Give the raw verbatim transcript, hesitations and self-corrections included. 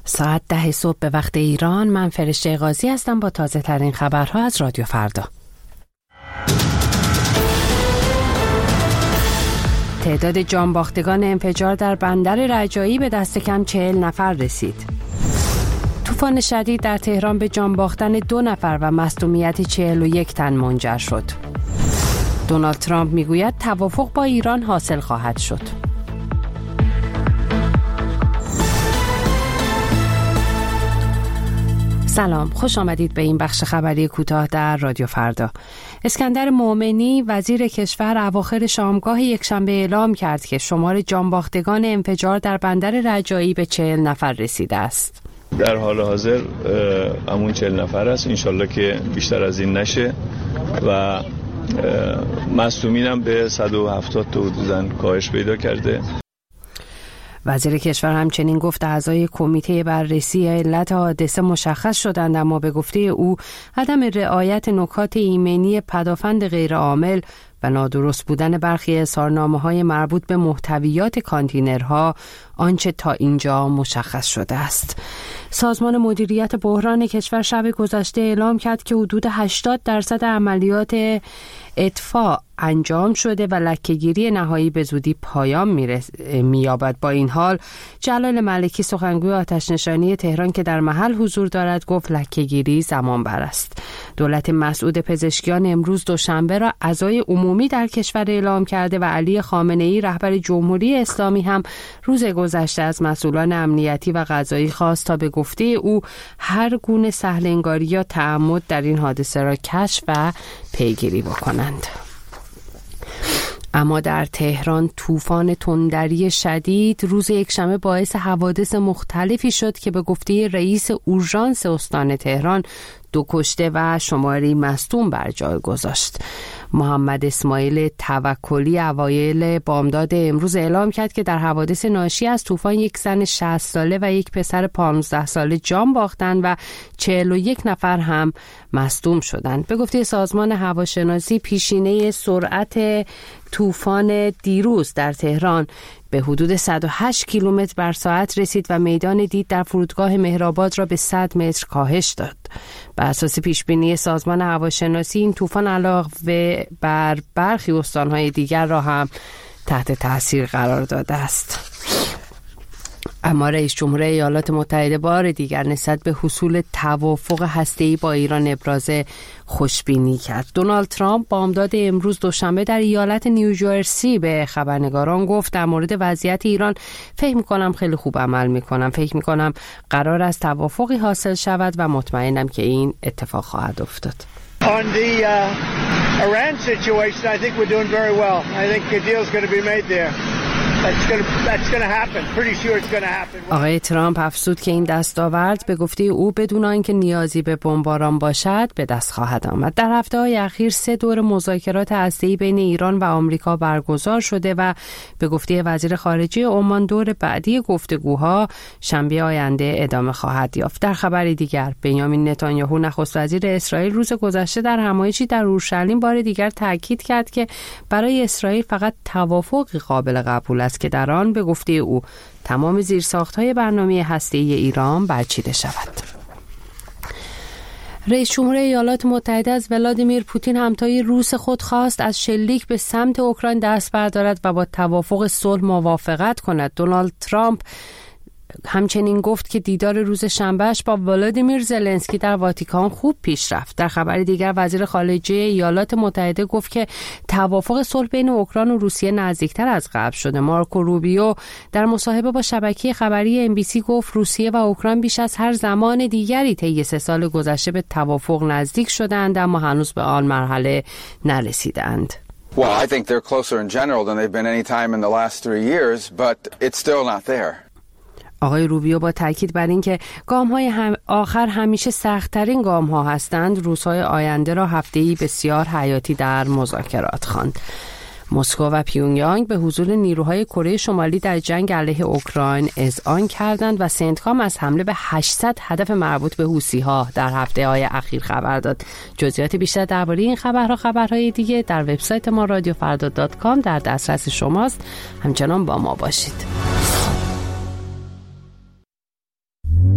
ساعت ده صبح به وقت ایران. من فرشته قاضی هستم با تازه ترین خبرها از رادیو فردا. تعداد جانباختگان انفجار در بندر رجایی به دست کم چهل نفر رسید. طوفان شدید در تهران به جان باختن دو نفر و مصدومیت چهل و یک تن منجر شد. دونالد ترامپ میگوید توافق با ایران حاصل خواهد شد. سلام، خوش آمدید به این بخش خبری کوتاه در رادیو فردا. اسکندر مومنی وزیر کشور اواخر شامگاه یکشنبه اعلام کرد که شمار جانباختگان انفجار در بندر رجایی به چهل نفر رسیده است. در حال حاضر همون چهل نفر است، انشالله که بیشتر از این نشه و مصدومین هم به صد و هفتاد تا حدوداً کاهش پیدا کرده. وزیر کشور همچنین گفت اعضای کمیته بررسی علت حادثه مشخص شدند، اما به گفته او عدم رعایت نکات ایمنی پدافند غیرعامل و نادرست بودن برخی اظهارنامه‌های مربوط به محتویات کانتینرها آنچه تا اینجا مشخص شده است. سازمان مدیریت بحران کشور شب گذشته اعلام کرد که حدود هشتاد درصد عملیات اطفاء انجام شده و لکه‌گیری نهایی به زودی پایان می‌یابد. با این حال جلال ملکی سخنگوی آتش‌نشانی تهران که در محل حضور دارد گفت لکه‌گیری زمان بر است. دولت مسعود پزشکیان امروز دوشنبه را عزای عمومی در کشور اعلام کرده و علی خامنه‌ای رهبر جمهوری اسلامی هم روز گذشته از مسئولان امنیتی و قضایی خواست تا به گفته او هر گونه سهل‌انگاری یا تعمد در این حادثه را کشف و پیگیری بکنند. اما در تهران طوفان تندری شدید روز یکشنبه باعث حوادث مختلفی شد که به گفته رئیس اورژانس استان تهران دو کشته و شماری مصدوم بر جای گذاشت. محمد اسماعیل توکلی اوایل بامداد امروز اعلام کرد که در حوادث ناشی از طوفان یک زن شصت ساله و یک پسر پانزده ساله جان باختند و چهل و یک نفر هم مصدوم شدند. به گفته سازمان هواشناسی پیشینه سرعت طوفان دیروز در تهران به حدود صد و هشت کیلومتر بر ساعت رسید و میدان دید در فرودگاه مهرآباد را به صد متر کاهش داد. بر اساس پیشبینی سازمان هواشناسی این طوفان علاوه بر برخی استان‌های دیگر را هم تحت تاثیر قرار داده است. اما رئیس جمهور ایالات متحده بار دیگر نسبت به حصول توافق هسته‌ای با ایران ابراز خوشبینی کرد. دونالد ترامپ بامداد امروز دوشنبه در ایالت نیوجرسی به خبرنگاران گفت در مورد وضعیت ایران فکر می‌کنم خیلی خوب عمل می‌کنم. فکر می‌کنم قرار است توافقی حاصل شود و مطمئنم که این اتفاق خواهد افتاد. On the uh, Iran situation, I think we're doing very well. I think a deal is going to be made there. That's going to that's going to happen. Pretty sure it's going to happen. آقای ترامپ افزود که این دستاورد به گفته او بدون آنکه نیازی به بمباران باشد به دست خواهد آمد. در هفته‌های اخیر سه دور مذاکرات هسته‌ای بین ایران و آمریکا برگزار شده و به گفته وزیر خارجه عمان دور بعدی گفتگوها شنبه آینده ادامه خواهد یافت. در خبری دیگر بنیامین نتانیاهو نخست وزیر اسرائیل روز گذشته در همایشی در اورشلیم بار دیگر تاکید کرد که برای اسرائیل فقط توافقی قابل قبول است که در آن به گفته او تمام زیرساخت‌های برنامه هسته‌ای ایران برچیده شود. رئیس جمهور ایالات متحده از ولادیمیر پوتین همتای روس خود خواست از شلیک به سمت اوکراین دست بردارد و با توافق صلح موافقت کند. دونالد ترامپ همچنین گفت که دیدار روز شنبهش با ولادیمیر زلنسکی در واتیکان خوب پیش رفت. در خبر دیگر وزیر خارجه ایالات متحده گفت که توافق صلح بین اوکراین و روسیه نزدیکتر از قبل شده. مارکو روبیو در مصاحبه با شبکه خبری ام بی سی گفت روسیه و اوکراین بیش از هر زمان دیگری طی سه سال گذشته به توافق نزدیک شدند اما هنوز به آن مرحله نرسیدند. Well, I think they're closer in general than they've been any time in the last three years, but it's still not there. آقای روبیو با تاکید بر این که گام‌های هم آخر همیشه سخت‌ترین گام‌ها هستند، روزهای آینده را هفته‌ای بسیار حیاتی در مذاکرات خواند. مسکو و پیونگیانگ به حضور نیروهای کره شمالی در جنگ علیه اوکراین اذعان کردند و سنتکام از حمله به هشتصد هدف مربوط به حوثی‌ها در هفته‌های اخیر خبر داد. جزئیات بیشتر درباره این خبرها خبرهای دیگه در وبسایت ما رادیو فردا دات کام در دسترس شماست. همچنان با ما باشید.